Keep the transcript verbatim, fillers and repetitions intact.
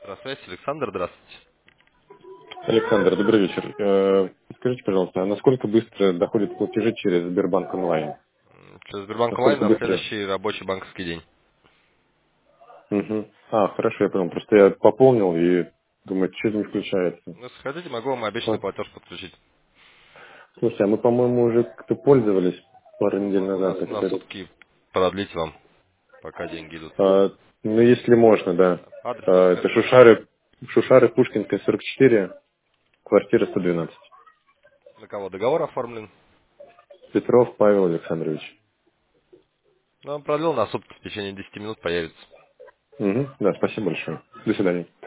Здравствуйте, Александр, здравствуйте. Александр, добрый вечер. Э, Скажите, пожалуйста, а насколько быстро доходят платежи через Сбербанк онлайн? М, Через Сбербанк онлайн Насколько на быстро? следующий рабочий банковский день. Мгм. А, хорошо, я понял. Просто я пополнил и думаю, что это не включается. Ну, если хотите, могу вам обещанный Вот. платеж подключить. Слушайте, а мы, по-моему, уже как-то пользовались пару Ну, недель могу на, назад. Так на это... сутки продлить вам, пока деньги идут. А, ну, если можно, да. Адрес А, это подскажите. Шушары, Шушары, Пушкинская, сорок четыре, квартира сто двенадцать. На кого договор оформлен? Петров Павел Александрович. Ну, он продлил на сутки, в течение десяти минут появится. Мгм. Да, спасибо большое. До свидания.